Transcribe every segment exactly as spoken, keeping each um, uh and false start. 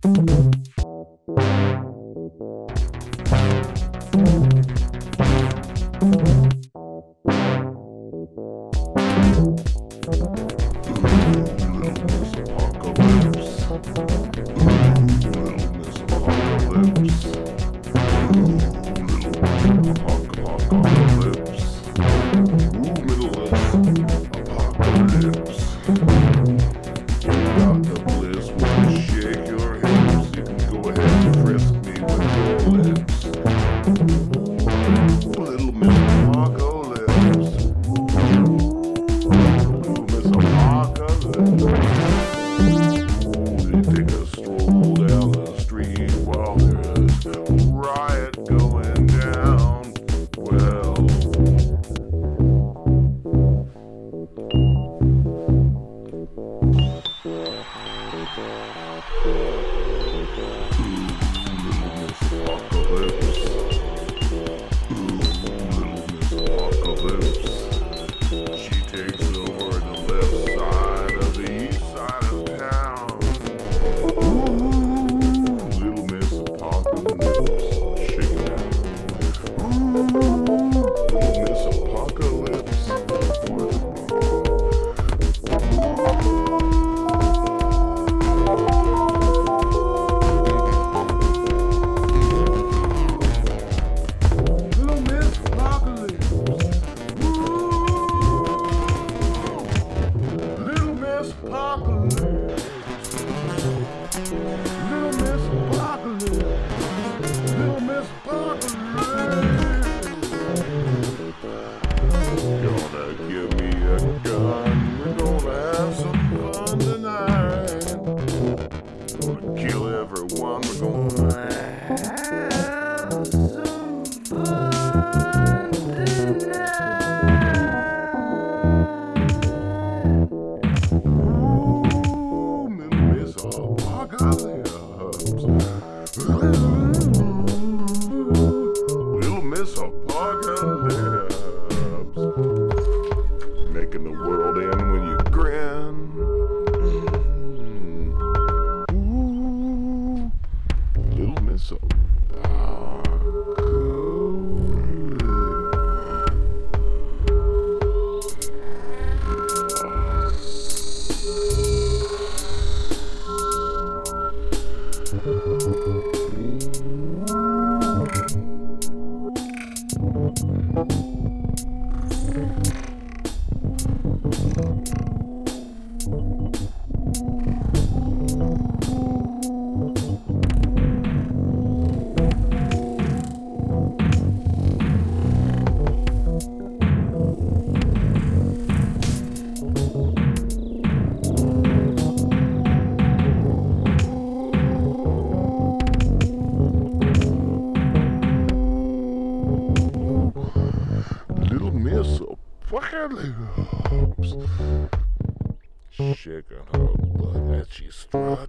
Shaking her butt as she strut.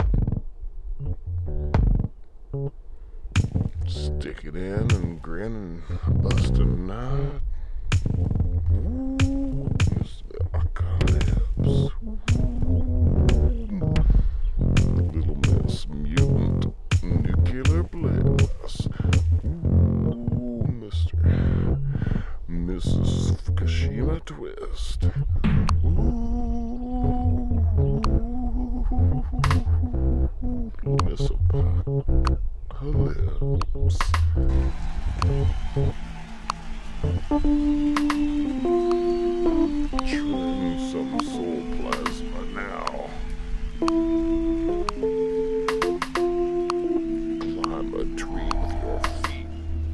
Stick it in and grin and bust a nut. Ooh, Miss Apocalypse. Little Miss Mutant Nuclear Bliss. Ooh, Mister Missus Fukushima Twist. Miss Apocalypse. Trim some soul plasma now. Climb a tree with your feet.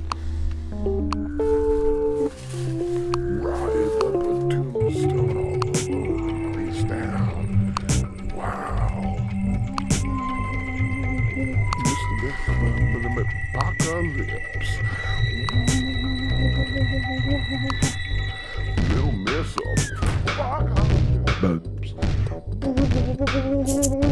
Rise up a tombstone all alone and face down. Wow. Apocalypse. Little Miss Apocalypse.